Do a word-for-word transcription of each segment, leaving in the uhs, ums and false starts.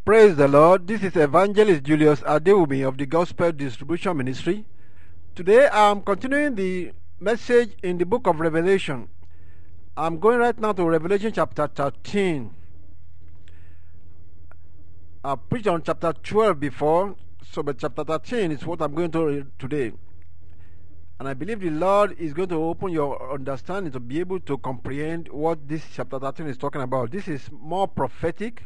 Praise the Lord. This is Evangelist Julius Adewumi of the Gospel Distribution Ministry. Today I am continuing the message in the book of Revelation. I'm going right now to Revelation chapter thirteen. I preached on chapter twelve before, so but chapter thirteen is what I'm going to read today. And I believe the Lord is going to open your understanding to be able to comprehend what this chapter thirteen is talking about. This is more prophetic,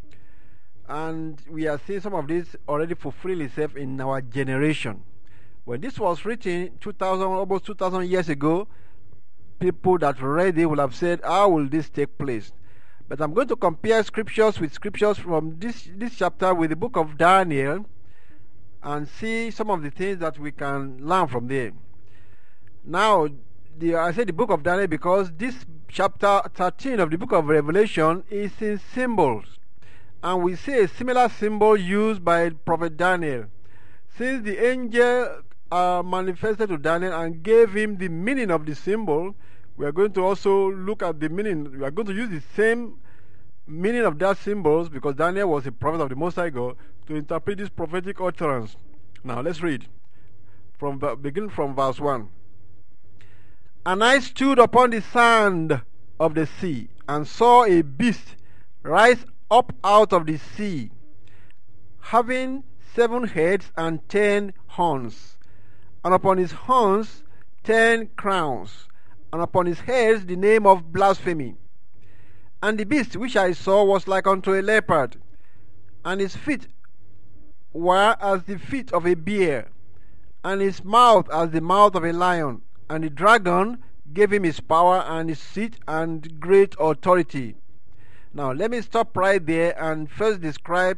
and we are seeing some of this already fulfill itself in our generation. When this was written two thousand, almost two thousand years ago, people that read it will have said, how will this take place? But I'm going to compare scriptures with scriptures from this, this chapter with the book of Daniel and see some of the things that we can learn from there. Now, the, I say the book of Daniel because this chapter thirteen of the book of Revelation is in symbols. And we see a similar symbol used by Prophet Daniel. Since the angel uh, manifested to Daniel and gave him the meaning of the symbol, we are going to also look at the meaning. We are going to use the same meaning of that symbols because Daniel was a prophet of the Most High God to interpret this prophetic utterance. Now let's read. From begin from verse one. And I stood upon the sand of the sea and saw a beast rise up out of the sea, having seven heads and ten horns, and upon his horns ten crowns, and upon his heads the name of blasphemy. And the beast which I saw was like unto a leopard, and his feet were as the feet of a bear, and his mouth as the mouth of a lion. And the dragon gave him his power and his seat and great authority. Now let me stop right there and first describe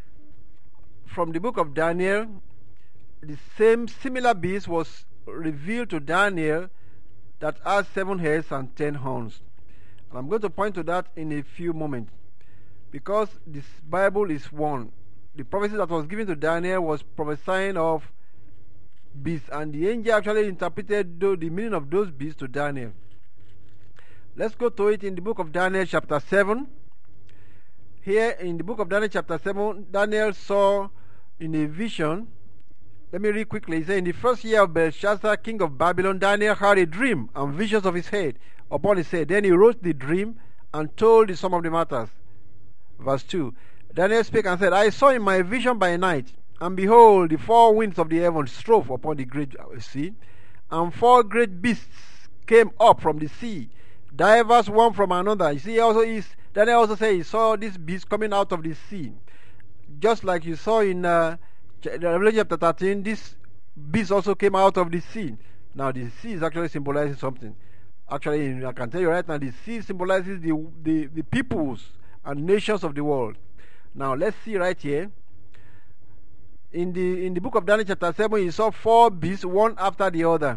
from the book of Daniel. The same similar beast was revealed to Daniel that has seven heads and ten horns. And I'm going to point to that in a few moments because this Bible is one. The prophecy that was given to Daniel was prophesying of beasts, and the angel actually interpreted the meaning of those beasts to Daniel. Let's go to it in the book of Daniel chapter seven. Here in the book of Daniel chapter seven, Daniel saw in a vision. Let me read quickly. He said, in the first year of Belshazzar, king of Babylon, Daniel had a dream and visions of his head upon his head. Then he wrote the dream and told the sum of the matters. Verse two. Daniel spake and said, I saw in my vision by night, and behold, the four winds of the heavens strove upon the great sea, and four great beasts came up from the sea, divers one from another. You see, also is Daniel also said he saw this beast coming out of the sea, just like you saw in uh, Revelation chapter thirteen. This beast also came out of the sea. Now the sea is actually symbolizing something. Actually, I can tell you right now, the sea symbolizes the the, the peoples and nations of the world. Now let's see right here. In the in the book of Daniel chapter seven, you saw four beasts, one after the other.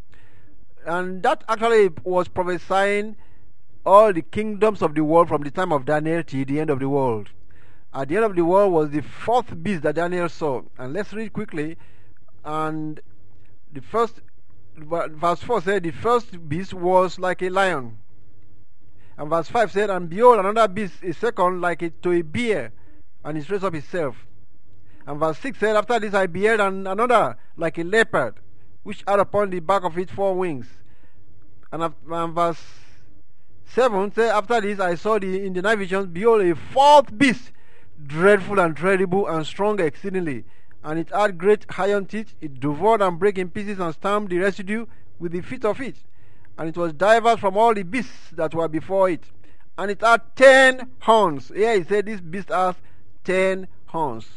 And that actually was prophesying all the kingdoms of the world from the time of Daniel to the end of the world. At the end of the world was the fourth beast that Daniel saw. And let's read quickly. And the first, verse four said, the first beast was like a lion. And verse five said, and behold, another beast, a second, like a, to a bear, and he raised up himself. And verse six said, after this I beheld and another like a leopard, which had upon the back of it four wings. And, and verse seven said, after this I saw the, in the night visions, behold, a fourth beast, dreadful and terrible and strong exceedingly. And it had great iron teeth. It devoured and brake in pieces and stamped the residue with the feet of it. And it was diverse from all the beasts that were before it. And it had ten horns. Here he said this beast has ten horns.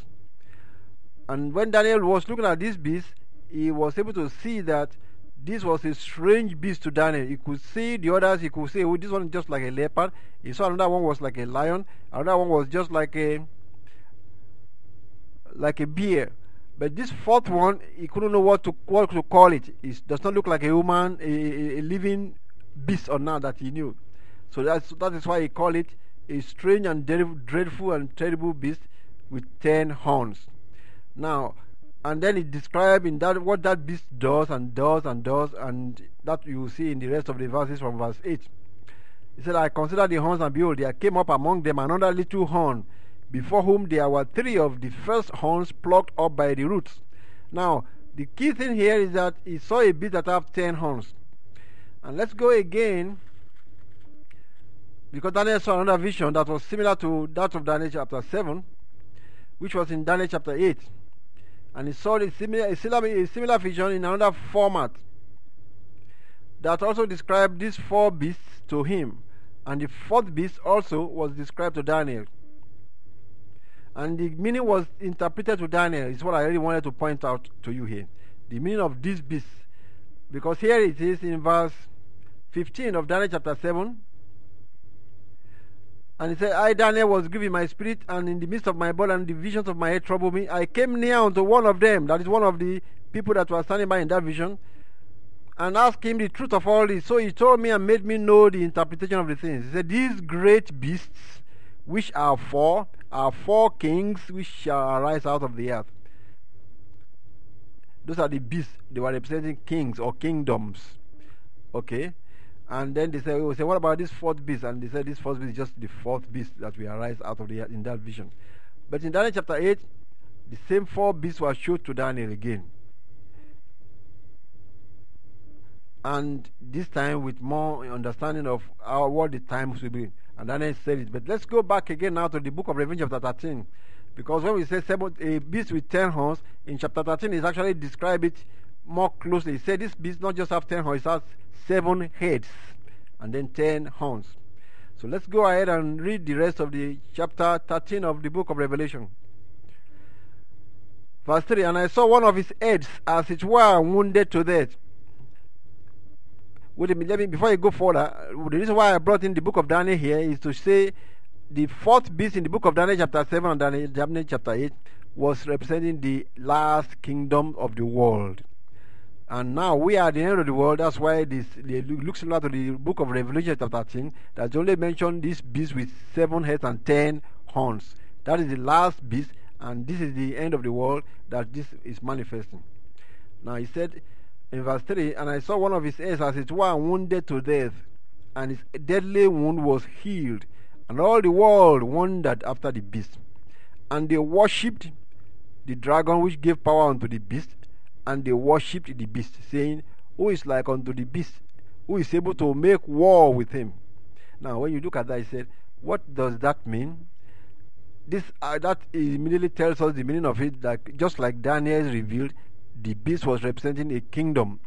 And when Daniel was looking at this beast, he was able to see that this was a strange beast to Daniel. He could see the others, he could say, oh, this one is just like a leopard. He saw another one was like a lion. Another one was just like a like a bear. But this fourth one, he couldn't know what to, what to call it. It does not look like a human, a, a living beast or not that he knew. So that's, that is why he called it a strange and dreadful and terrible beast with ten horns. Now, and then it describes in that what that beast does and does and does, and that you will see in the rest of the verses from verse eight. He said, I considered the horns, and behold, there came up among them another little horn, before whom there were three of the first horns plucked up by the roots. Now, the key thing here is that he saw a beast that have ten horns. And let's go again, because Daniel saw another vision that was similar to that of Daniel chapter seven, which was in Daniel chapter eight. And he saw a similar, a similar, a similar vision in another format that also described these four beasts to him. And the fourth beast also was described to Daniel. And the meaning was interpreted to Daniel, is what I really wanted to point out to you here. The meaning of these beasts. Because here it is in verse fifteen of Daniel chapter seven. And it said, I, Daniel, was grieved in my spirit, and in the midst of my body, and the visions of my head troubled me. I came near unto one of them, that is one of the people that were standing by in that vision, and asked him the truth of all this. So he told me and made me know the interpretation of the things. He said, these great beasts, which are four, are four kings which shall arise out of the earth. Those are the beasts. They were representing kings or kingdoms. Okay? And then they said, we say, what about this fourth beast? And they said, this fourth beast is just the fourth beast that will arise out of the earth in that vision. But in Daniel chapter eight, the same four beasts were shown to Daniel again. And this time with more understanding of our, what the times will be. And Daniel said it. But let's go back again now to the book of Revelation chapter thirteen. Because when we say seven, a beast with ten horns, in chapter thirteen is actually describe it more closely. He said this beast not just have ten horns, it has seven heads and then ten horns. So let's go ahead and read the rest of the chapter thirteen of the book of Revelation. Verse three, and I saw one of his heads as it were wounded to death. Wait a minute, let me, before I go further, the reason why I brought in the book of Daniel here is to say the fourth beast in the book of Daniel chapter seven and Daniel, Daniel chapter eight was representing the last kingdom of the world. And now we are at the end of the world. That's why this looks similar to the book of Revelation chapter thirteen that only mentioned this beast with seven heads and ten horns. That is the last beast, and this is the end of the world that this is manifesting. Now he said in verse three, and I saw one of his heads as it were wounded to death, and his deadly wound was healed, and all the world wondered after the beast. And they worshipped the dragon which gave power unto the beast, and they worshipped the beast, saying, who is like unto the beast, who is able to make war with him? Now when you look at that, he said, what does that mean? This uh, that immediately tells us the meaning of it, that just like Daniel revealed, the beast was representing a kingdom,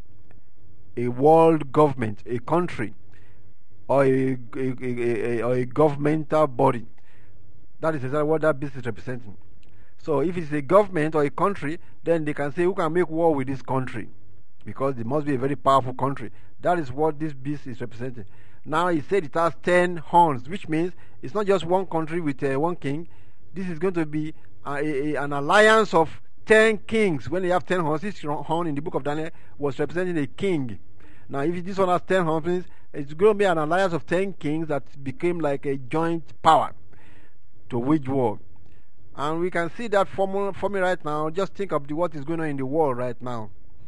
a world government, a country, or a, a, a, a, or a governmental body. That is exactly what that beast is representing. So if it's a government or a country, then they can say, who can make war with this country? Because it must be a very powerful country. That is what this beast is representing. Now he said it has ten horns, which means it's not just one country with uh, one king. This is going to be a, a, an alliance of ten kings. When they have ten horns, this horn in the book of Daniel was representing a king. Now if this one has ten horns, it's going to be an alliance of ten kings that became like a joint power to wage war. And we can see that formula for me right now. Just think of the, what is going on in the world right now.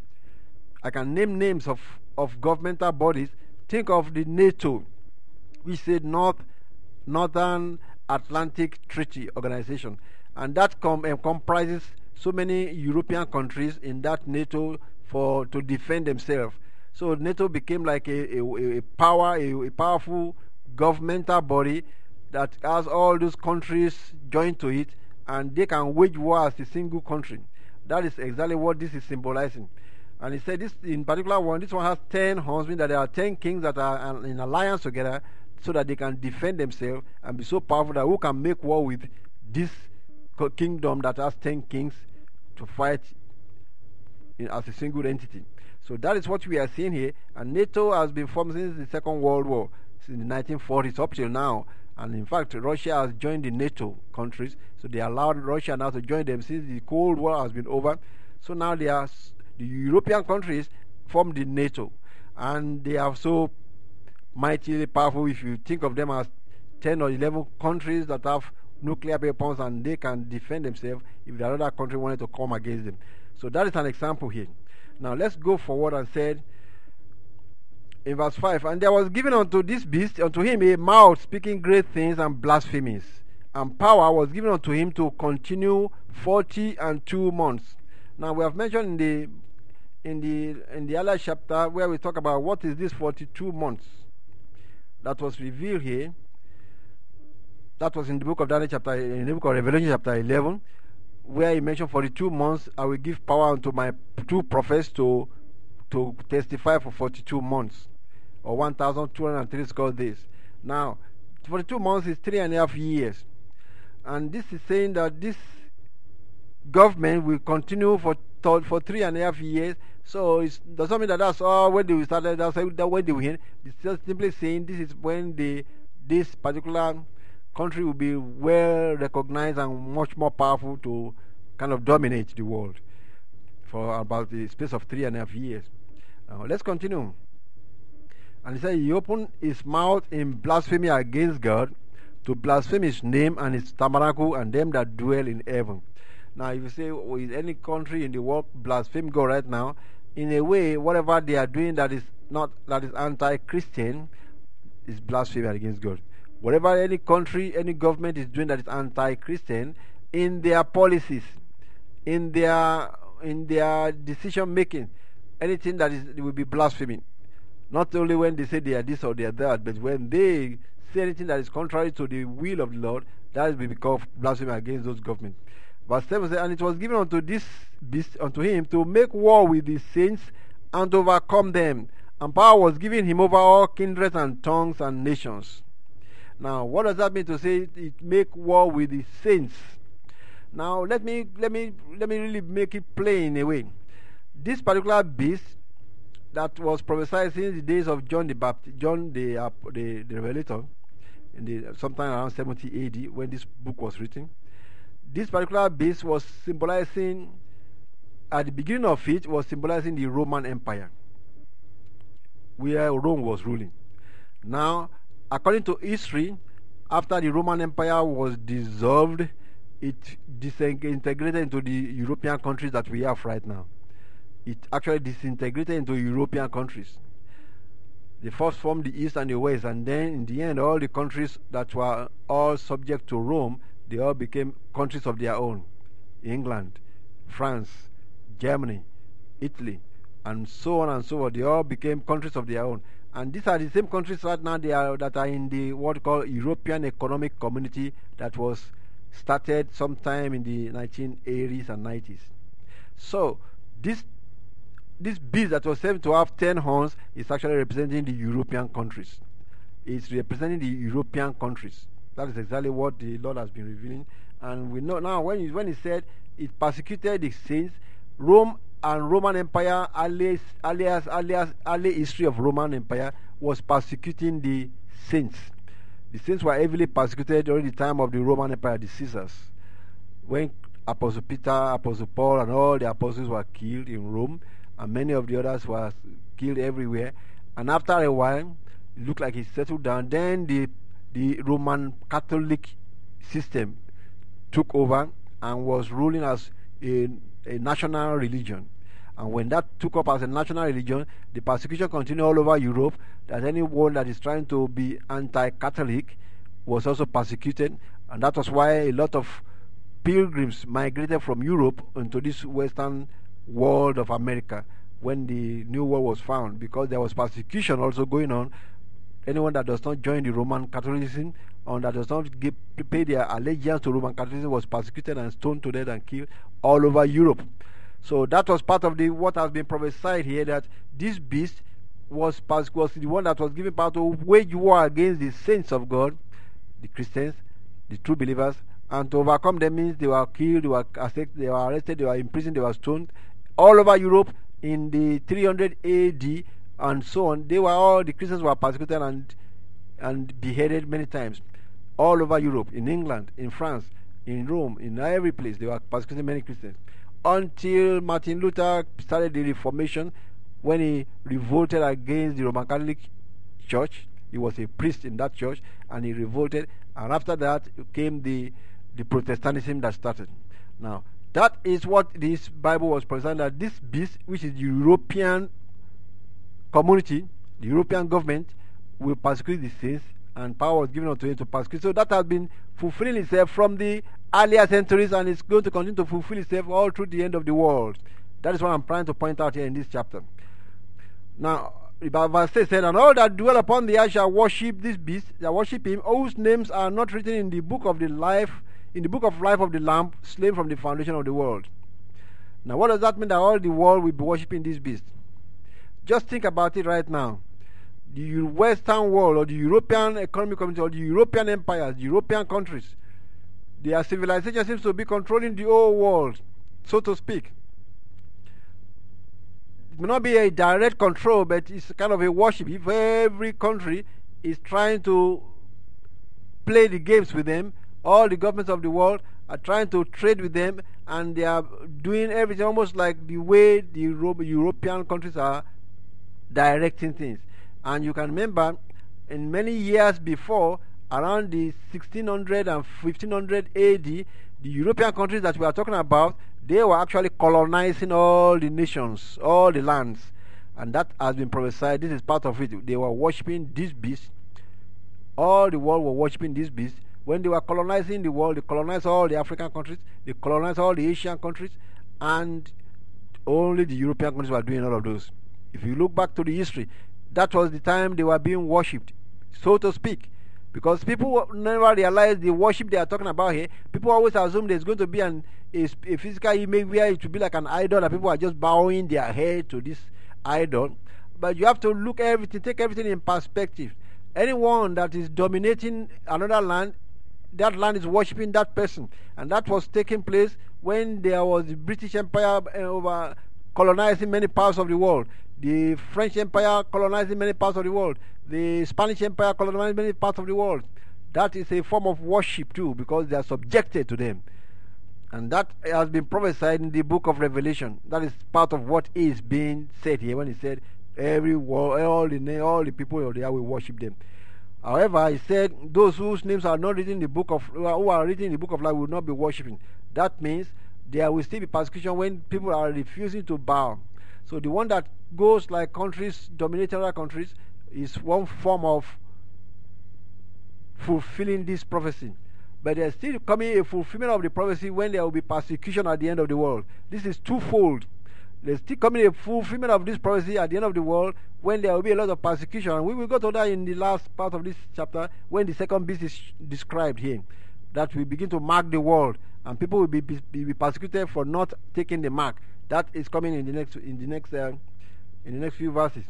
I can name names of, of governmental bodies. Think of the NATO, which said North Northern Atlantic Treaty Organization, and that com uh, comprises so many European countries in that NATO for to defend themselves. So NATO became like a, a, a power, a, a powerful governmental body that has all those countries joined to it, and they can wage war as a single country. That is exactly what this is symbolizing. And he said this in particular one, this one has ten horns, meaning that there are ten kings that are in alliance together so that they can defend themselves and be so powerful that who can make war with this kingdom that has ten kings to fight in, as a single entity. So that is what we are seeing here. And NATO has been formed since the Second World War, since the nineteen forties up till now. And in fact, Russia has joined the NATO countries, so they allowed Russia now to join them since the Cold War has been over. So now they are, the European countries formed the NATO, and they are so mightily powerful. If you think of them as ten or eleven countries that have nuclear weapons and they can defend themselves if the other country wanted to come against them. So that is an example here. Now let's go forward and said in verse five, and there was given unto this beast, unto him a mouth speaking great things and blasphemies. and power was given unto him to continue forty and two months. Now we have mentioned in the in the in the other chapter where we talk about what is this forty-two months that was revealed here. That was in the book of Daniel chapter in the book of Revelation chapter eleven, where he mentioned forty-two months I will give power unto my two prophets to to testify for forty-two months, or one thousand two hundred three score days. Now forty-two months is three and a half years, and this is saying that this government will continue for for three and a half years. So it doesn't mean that that's all when they will start. That's that when they will end. It's just simply saying this is when the this particular country will be well recognized and much more powerful to kind of dominate the world for about the space of three and a half years. Now let's continue. And he said he opened his mouth in blasphemy against God, to blaspheme his name and his tabernacle and them that dwell in heaven. Now if you say, oh, is any country in the world blaspheme God right now? In a way, whatever they are doing that is not that is anti-Christian is blasphemy against God. Whatever any country, any government is doing that is anti-Christian in their policies, in their in their decision making, anything that is will be blasphemy. Not only when they say they are this or they are that, but when they say anything that is contrary to the will of the Lord, that will become blasphemy against those governments. Verse seven says, and it was given unto this beast, unto him, to make war with the saints and to overcome them. And power was given him over all kindreds and tongues and nations. Now, what does that mean to say it make war with the saints? Now, let me let me let me really make it plain in a way. This particular beast that was prophesied since the days of John the Baptist, John the uh, the, the Revelator, in the sometime around seventy A D when this book was written. This particular beast was symbolizing, at the beginning of it, was symbolizing the Roman Empire, where Rome was ruling. Now, according to history, after the Roman Empire was dissolved, it disintegrated into the European countries that we have right now. It actually disintegrated into European countries. They first formed the East and the West, and then in the end, all the countries that were all subject to Rome, they all became countries of their own. England, France, Germany, Italy, and so on and so on. They all became countries of their own. And these are the same countries right now they are, that are in the what we call European Economic Community that was started sometime in the nineteen eighties and nineties. So this this beast that was said to have ten horns is actually representing the European countries. It's representing the European countries. That is exactly what the Lord has been revealing. And we know now when he, when he said it persecuted the saints, Rome and Roman Empire, alias, alias, alias, early history of Roman Empire was persecuting the saints. The saints were heavily persecuted during the time of the Roman Empire, the Caesars. When Apostle Peter, Apostle Paul, and all the apostles were killed in Rome, and many of the others were killed everywhere. And after a while, it looked like it settled down. Then the the Roman Catholic system took over and was ruling as a, a national religion. And when that took up as a national religion, the persecution continued all over Europe, that anyone that is trying to be anti-Catholic was also persecuted. And that was why a lot of pilgrims migrated from Europe into this western world of America when the New World was found, because there was persecution also going on. Anyone that does not join the Roman Catholicism or that does not give, pay their allegiance to Roman Catholicism was persecuted and stoned to death and killed all over Europe. So that was part of the what has been prophesied here, that this beast was, was the one that was given power to wage war against the saints of God, the Christians, the true believers, and to overcome them means they were killed, they were arrested, they were, arrested, they were imprisoned, they were stoned all over Europe in the three hundred A D and so on. They were all, the Christians were persecuted and and beheaded many times all over Europe, in England, in France, in Rome, in every place they were persecuting many Christians, until Martin Luther started the Reformation, when he revolted against the Roman Catholic Church. He was a priest in that church, and he revolted, and after that came the the Protestantism that started. Now that is what this Bible was presenting, that this beast, which is the European community, the European government, will persecute the saints and power was given unto him to persecute. So that has been fulfilling itself from the earlier centuries, and it's going to continue to fulfill itself all through the end of the world. That is what I'm trying to point out here in this chapter. Now, verse six said, and all that dwell upon the earth shall worship this beast, shall worship him, whose names are not written in the book of the life, in the book of life of the Lamb, slain from the foundation of the world. Now, what does that mean, that all the world will be worshiping this beast? Just think about it right now. The Western world, or the European economic community, or the European empires, the European countries, their civilization seems to be controlling the whole world, so to speak. It may not be a direct control, but it's kind of a worship. If every country is trying to play the games with them, all the governments of the world are trying to trade with them, and they are doing everything almost like the way the Euro European countries are directing things. And you can remember, in many years before, around the sixteen hundred and fifteen hundred A D, the European countries that we are talking about, they were actually colonizing all the nations, all the lands. And that has been prophesied. This is part of it. They were worshipping this beast. All the world were worshipping this beast. When they were colonizing the world, they colonized all the African countries, they colonized all the Asian countries, and only the European countries were doing all of those. If you look back to the history, that was the time they were being worshipped, so to speak. Because people never realize the worship they are talking about here. People always assume there's going to be an, a, a physical image where it will be like an idol, that people are just bowing their head to this idol. But you have to look at everything, take everything in perspective. Anyone that is dominating another land, that land is worshipping that person. And that was taking place when there was the British Empire over colonizing many parts of the world, the French Empire colonizing many parts of the world, the Spanish Empire colonizing many parts of the world. That is a form of worship too, because they are subjected to them. And that has been prophesied in the book of Revelation. That is part of what is being said here when he said, every world, all the all the people of the earth will worship them. However, he said, those whose names are not written in the book of, who are written in the book of life will not be worshipping. That means there will still be persecution when people are refusing to bow. So the one that goes like countries, dominating other countries, is one form of fulfilling this prophecy. But there's still coming a fulfillment of the prophecy when there will be persecution at the end of the world. This is twofold. There's still coming a fulfillment of this prophecy at the end of the world when there will be a lot of persecution. And we will go to that in the last part of this chapter when the second beast is described here. That will begin to mark the world, and people will be, be, be persecuted for not taking the mark. That is coming in the next in the next uh, in the next few verses.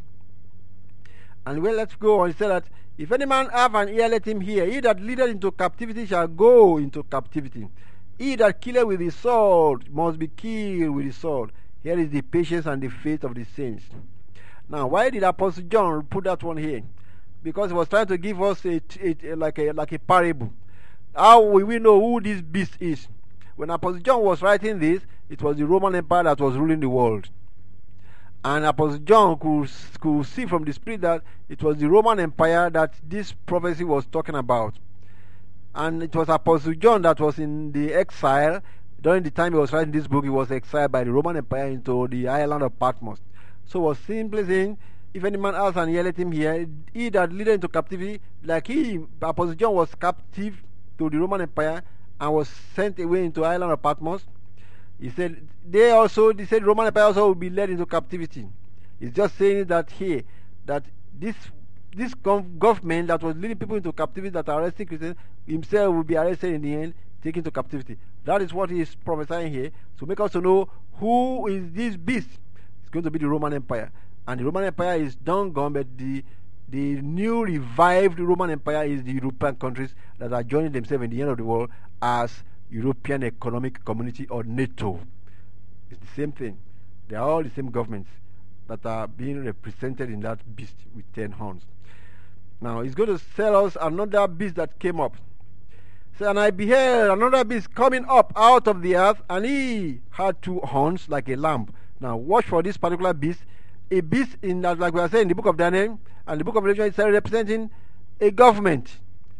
And well, let's go on. He said that if any man have an ear, let him hear. He that leadeth into captivity shall go into captivity. He that killeth with the sword must be killed with the sword. Here is the patience and the faith of the saints. Now, why did Apostle John put that one here? Because he was trying to give us a, a, a like a like a parable. How will we know who this beast is? When Apostle John was writing this, it was the Roman Empire that was ruling the world. And Apostle John could, could see from the Spirit that it was the Roman Empire that this prophecy was talking about. And it was Apostle John that was in the exile. During the time he was writing this book, he was exiled by the Roman Empire into the island of Patmos. So he was simply saying, if any man has an ear, let him hear. He that leadeth into captivity, like he, Apostle John was captive to the Roman Empire and was sent away into the island of Patmos. He said, they also, he said Roman Empire also will be led into captivity. He's just saying that here, that this this government that was leading people into captivity, that are arresting Christians, himself will be arrested in the end, taken to captivity. That is what he is prophesying here, to make us to know who is this beast. It's going to be the Roman Empire. And the Roman Empire is done gone, but the the new revived Roman Empire is the European countries that are joining themselves in the end of the world as European Economic Community, or NATO. It's the same thing. They are all the same governments that are being represented in that beast with ten horns. Now he's going to tell us another beast that came up. So, and I beheld another beast coming up out of the earth, and he had two horns like a lamb. Now watch for this particular beast. A beast in that, like we are saying in the book of Daniel and the book of Revelation, is representing a government,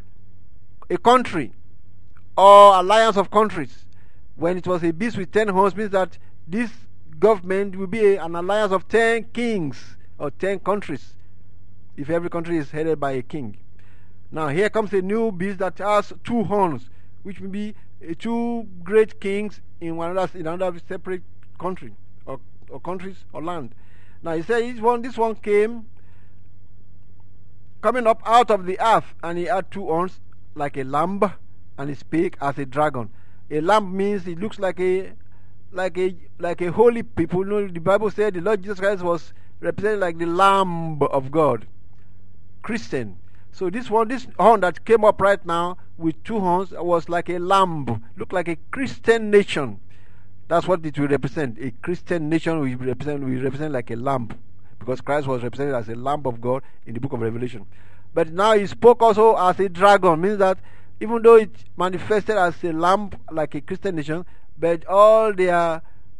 a country, or alliance of countries. When it was a beast with ten horns, means that this government will be a, an alliance of ten kings or ten countries, if every country is headed by a king. Now here comes a new beast that has two horns, which will be uh, two great kings in one another, in another separate country or, or countries or land. Now he said this one, this one came coming up out of the earth, and he had two horns like a lamb, and he spake as a dragon. A lamb means it looks like a like a like a holy people. You know, the Bible said the Lord Jesus Christ was represented like the Lamb of God, Christian. So this one, this horn that came up right now with two horns was like a lamb, looked like a Christian nation. That's what it will represent. A Christian nation will represent will represent like a lamb, because Christ was represented as a Lamb of God in the book of Revelation. But now he spoke also as a dragon, means that even though it manifested as a lamb like a Christian nation, but all their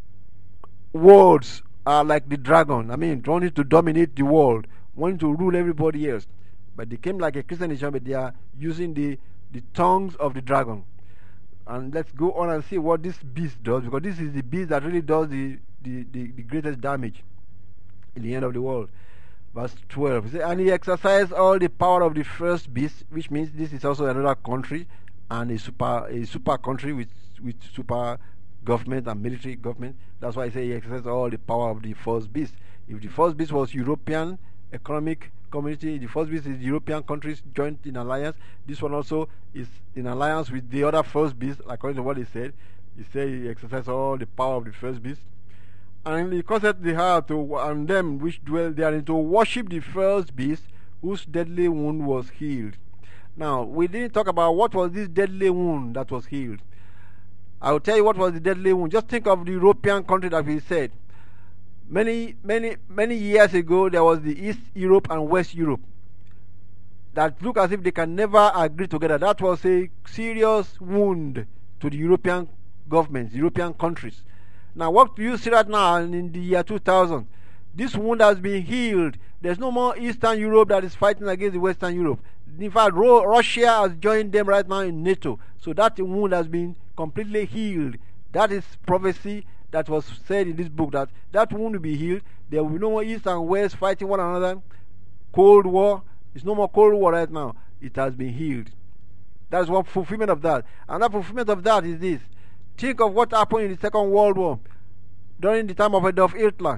words are like the dragon. I mean, wanting to dominate the world, wanting to rule everybody else. But they came like a Christian nation, but they are using the, the tongues of the dragon. And let's go on and see what this beast does, because this is the beast that really does the, the, the, the greatest damage in the end of the world. Verse twelve. And he exercised all the power of the first beast, which means this is also another country, and a super a super country with with super government and military government. That's why I say he exercised all the power of the first beast. If the first beast was European economic community, the first beast is European countries joined in alliance. This one also is in alliance with the other first beast, according to what he said. He said he exercised all the power of the first beast. And he caused the heart to, and them which dwell therein to worship the first beast, whose deadly wound was healed. Now, we didn't talk about what was this deadly wound that was healed. I will tell you what was the deadly wound. Just think of the European country that we said. Many, many, many years ago, there was the East Europe and West Europe that look as if they can never agree together. That was a serious wound to the European governments, European countries. Now, what do you see right now in the year two thousand? This wound has been healed. There's no more Eastern Europe that is fighting against the Western Europe. In fact, Russia has joined them right now in NATO. So that wound has been completely healed. That is prophecy that was said in this book, that that wound will be healed. There will be no more East and West fighting one another. Cold War. It's no more Cold War right now. It has been healed. That's one fulfillment of that. And that fulfillment of that is this. Think of what happened in the Second World War during the time of Adolf Hitler.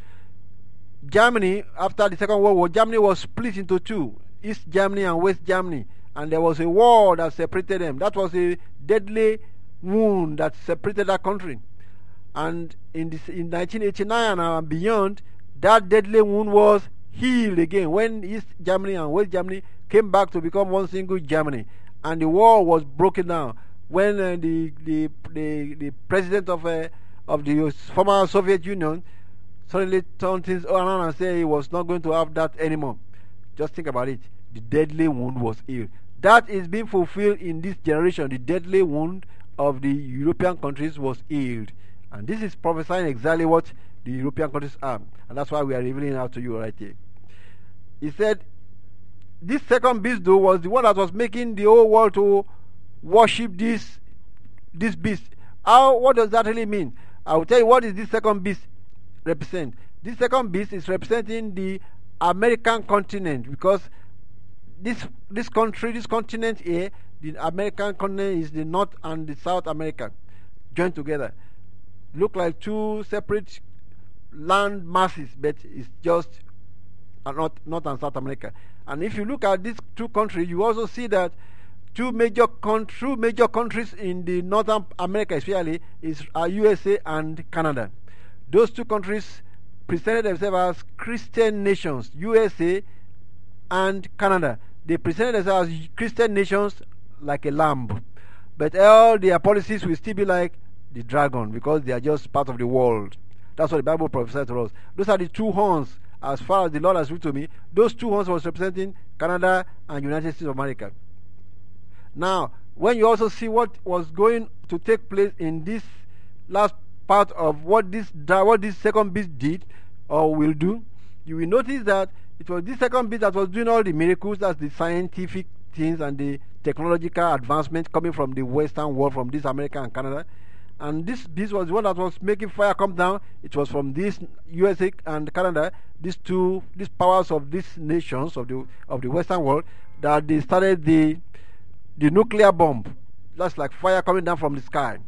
Germany, after the Second World War, Germany was split into two, East Germany and West Germany, and there was a war that separated them. That was a deadly wound that separated that country. And in, this, in nineteen eighty-nine and beyond, that deadly wound was healed again when East Germany and West Germany came back to become one single Germany, and the war was broken down when uh, the, the the the president of uh, of the former Soviet Union suddenly turned things around and said he was not going to have that anymore. Just think about it. The deadly wound was healed. That is being fulfilled in this generation. The deadly wound of the European countries was healed. And this is prophesying exactly what the European countries are. And that's why we are revealing out to you right here. He said, this second beast though was the one that was making the whole world to worship this this beast. How, what does that really mean? I will tell you what is this second beast represent. This second beast is representing the American continent, because this this country, this continent here, the American continent is the North and the South America joined together. Look like two separate land masses, but it's just North, North and South America. And if you look at these two countries, you also see that two major con- two major countries in the Northern America especially is uh, U S A and Canada. Those two countries presented themselves as Christian nations, U S A and Canada. They presented themselves as Christian nations like a lamb. But all their policies will still be like the dragon, because they are just part of the world. That's what the Bible prophesied to us. Those are the two horns, as far as the Lord has written to me. Those two horns was representing Canada and United States of America. Now, when you also see what was going to take place in this last part of what this what this second beast did or will do, you will notice that it was this second beast that was doing all the miracles. That's the scientific things and the technological advancement coming from the Western world, from this America and Canada. And this beast was the one that was making fire come down. It was from this U S A and Canada, these two, these powers of these nations of the of the Western world, that they started the the nuclear bomb. That's like fire coming down from the sky.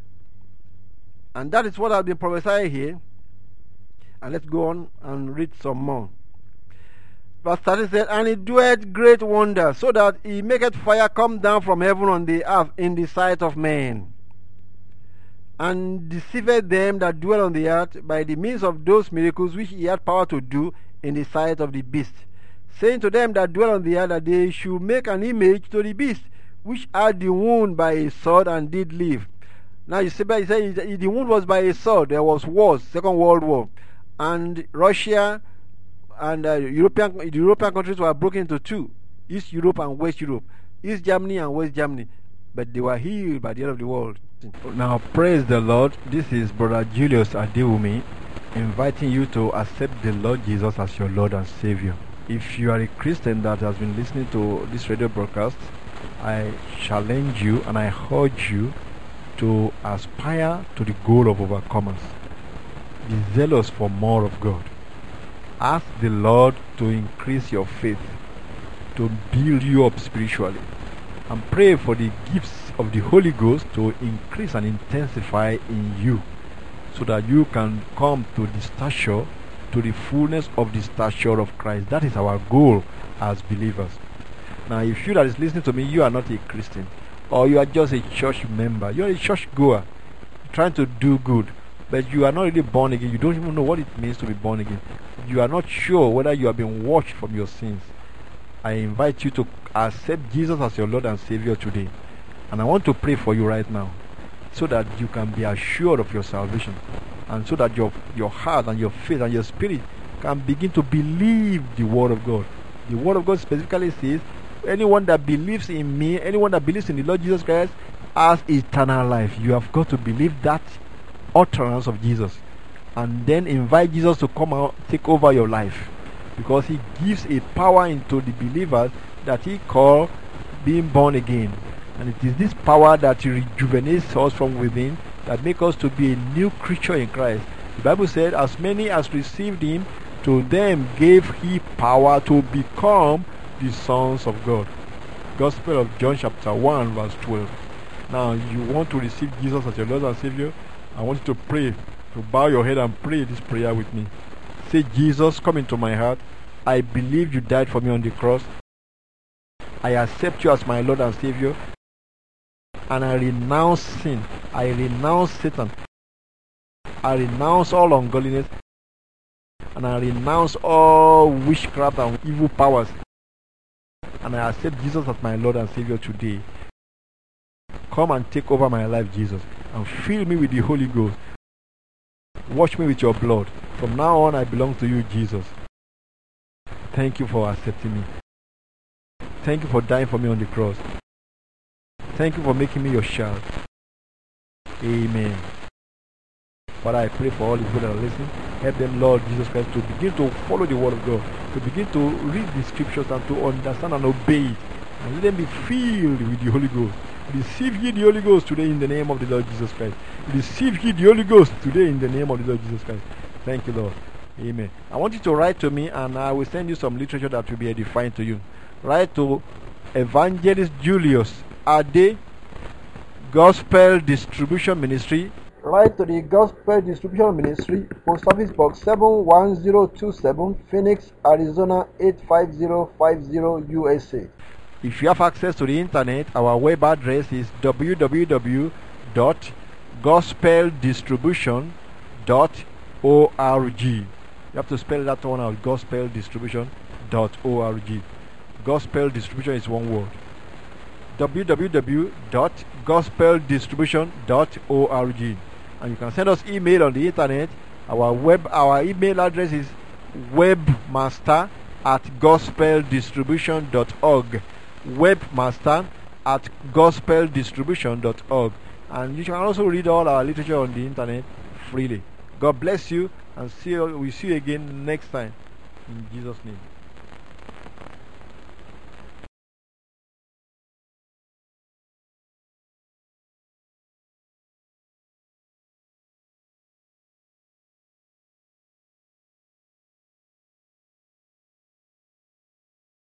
And that is what has been prophesied here. And let's go on and read some more. Verse thirty said, And he doeth great wonders, so that he maketh fire come down from heaven on the earth in the sight of men, and deceiveth them that dwell on the earth by the means of those miracles which he had power to do in the sight of the beast, saying to them that dwell on the earth that they should make an image to the beast, which had the wound by a sword and did live. Now you see, he said the wound was by a sword. There was wars, Second World War, and Russia and uh, European the European countries were broken into two: East Europe and West Europe, East Germany and West Germany. But they were healed by the end of the world. Now, praise the Lord. This is Brother Julius Adewumi, inviting you to accept the Lord Jesus as your Lord and Savior. If you are a Christian that has been listening to this radio broadcast, I challenge you and I urge you to aspire to the goal of overcomers. Be zealous for more of God. Ask the Lord to increase your faith, to build you up spiritually, and pray for the gifts of the Holy Ghost to increase and intensify in you, so that you can come to the stature, to the fullness of the stature of Christ. That is our goal as believers. Now, if you that is listening to me, you are not a Christian, or you are just a church member, you are a church goer, trying to do good, but you are not really born again, you don't even know what it means to be born again, you are not sure whether you have been washed from your sins, I invite you to accept Jesus as your Lord and Savior today. And I want to pray for you right now, so that you can be assured of your salvation, and so that your, your heart and your faith and your spirit can begin to believe the Word of God. The Word of God specifically says, anyone that believes in me, anyone that believes in the Lord Jesus Christ has eternal life. You have got to believe that utterance of Jesus, and then invite Jesus to come out, take over your life, because he gives a power into the believers that he calls being born again. And it is this power that rejuvenates us from within, that makes us to be a new creature in Christ. The Bible said, as many as received him, to them gave he power to become the sons of God. Gospel of John chapter one verse twelve. Now, you want to receive Jesus as your Lord and Savior? I want you to pray, to bow your head and pray this prayer with me. Say, Jesus, come into my heart. I believe you died for me on the cross. I accept you as my Lord and Savior. And I renounce sin. I renounce Satan. I renounce all ungodliness. And I renounce all witchcraft and evil powers. And I accept Jesus as my Lord and Savior today. Come and take over my life, Jesus, and fill me with the Holy Ghost. Wash me with your blood. From now on, I belong to you, Jesus. Thank you for accepting me. Thank you for dying for me on the cross. Thank you for making me your child. Amen. Father, I pray for all the people that are listening. Help them, Lord Jesus Christ, to begin to follow the Word of God, to begin to read the Scriptures and to understand and obey it. And let them be filled with the Holy Ghost. Receive ye the Holy Ghost today in the name of the Lord Jesus Christ. Receive ye the Holy Ghost today in the name of the Lord Jesus Christ. Thank you, Lord. Amen. I want you to write to me, and I will send you some literature that will be edifying to you. Write to Evangelist Julius Ade, Gospel Distribution Ministry. Write to the Gospel Distribution Ministry, Post Office Box seven one zero two seven, Phoenix, Arizona eight five zero five zero, U S A. If you have access to the internet, our web address is w w w dot gospel distribution dot org. You have to spell that one out, gospel distribution dot org. Gospel distribution is one word. w w w dot gospel distribution dot org. And you can send us email on the internet. Our web our email address is webmaster at gospel distribution dot org. Webmaster at gospel distribution dot org. And you can also read all our literature on the internet freely. God bless you, and see you, we'll see you again next time. In Jesus' name.